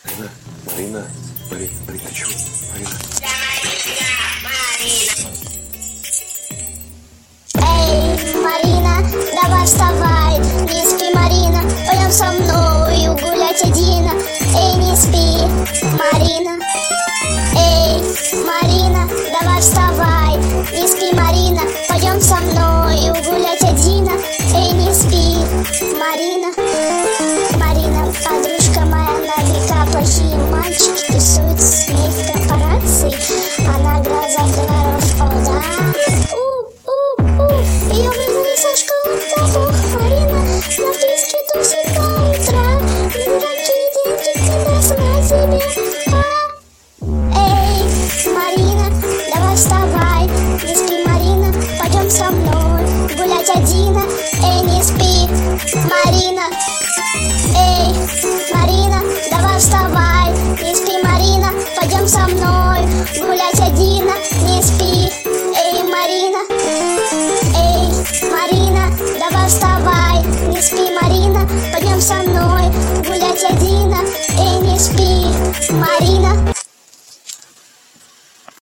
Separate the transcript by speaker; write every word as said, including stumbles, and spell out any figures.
Speaker 1: Марина, Марина, Марина, Марина, ты чего? Марина.
Speaker 2: Эй, Марина, давай вставай, не спи, Марина, пойдем со мною гулять одина. Эй, не спи, Марина. Эй, Марина, давай вставай, не спи, Марина, пойдем со мною гулять одина. Эй, не спи, Марина. Марина, подружка моя, наверняка плохие мальчики тусуются с ней в корпорации. Она гроза дворов, о да. У-у-у, ее выгнали со школы, да бог, Марина, на фриске тусит до утра. Никакие деньги тебя знать тебе, а? Эй, Марина, давай вставай, не спи, Марина, пойдем со мной гулять одина. Эй, не спи, Марина. Эй, Марина, давай вставай, не спи, Марина, пойдем со мной гулять одина. Не спи, эй, Марина. Эй, Марина, давай вставай, не спи, Марина, пойдем со мной гулять одина. Эй, не спи, Марина.